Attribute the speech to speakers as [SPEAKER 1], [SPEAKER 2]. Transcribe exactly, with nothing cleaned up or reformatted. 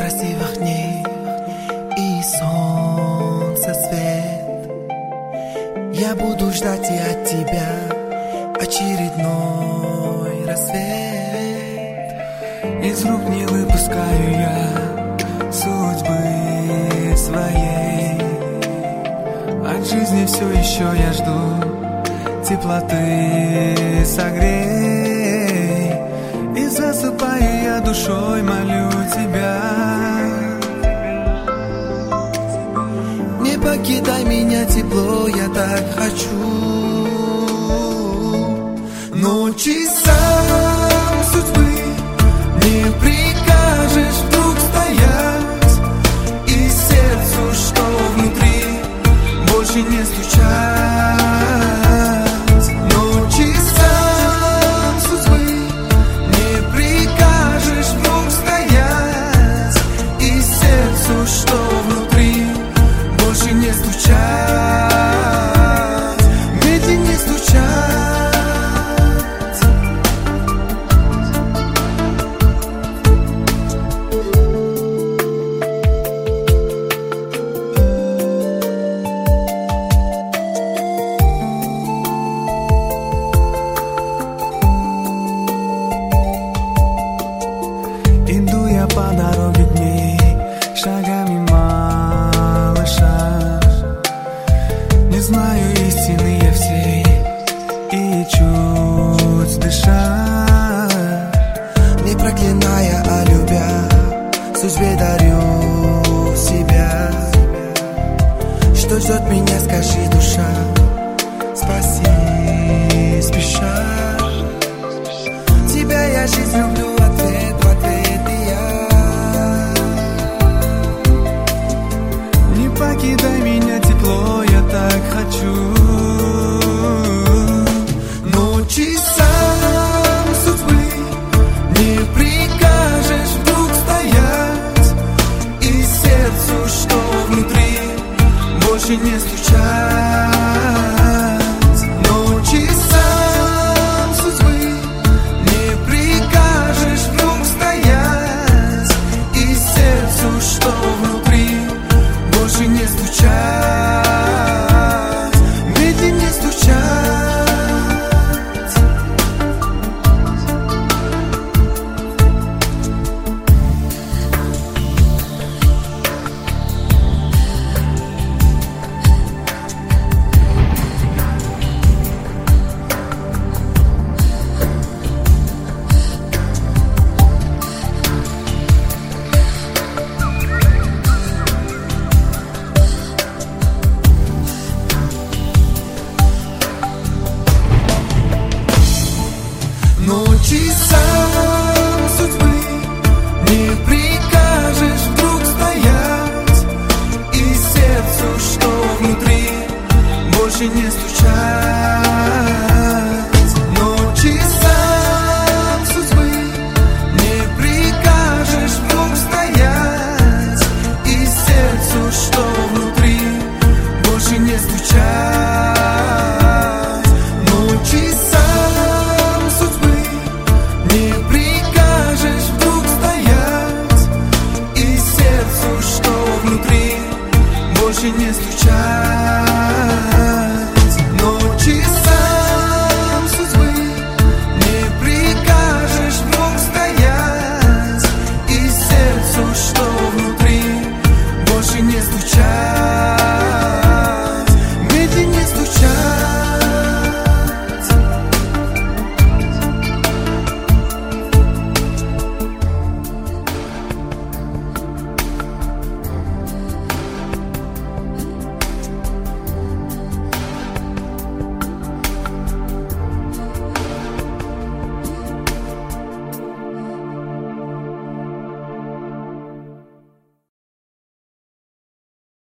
[SPEAKER 1] красивых дней и солнце свет. Я буду ждать и от тебя очередной рассвет. Из рук не выпускаю я судьбы своей. От жизни все еще я жду теплоты, согрей. И засыпаю я душой, молю тебя, не покидай меня, тепло, я так хочу. Но часам судьбы не прикажешь вдруг стоять, и сердцу, что внутри, больше не стучать. Но часам судьбы не прикажешь вдруг стоять, и сердцу, что внутри, больше не стучать, медленнее стучать. Иду я по дороге дней, шагами малыша. Не знаю истины я всей, и чуть дыша, не проклиная, а любя, судьбе дарю себя. Что ждет меня, скажи, душа, спаси, спеша. Тебя я жизнь люблю, ответ в ответ и я. Не покидай меня, тепло, я так хочу. Но часам судьбы не прикажешь вдруг стоять, и сердцу, что внутри, больше не стучать. Но часам судьбы не прикажешь вдруг стоять, и сердцу, что внутри, больше не стучать, медленнее стучать. Но часам судьбы не прикажешь вдруг стоять, и сердцу, что внутри, больше не стучать. Но часам судьбы не прикажешь вдруг стоять, и сердцу, что внутри, больше не стучать. Но часам судьбы не прикажешь вдруг стоять, и сердцу, что внутри, больше не стучать.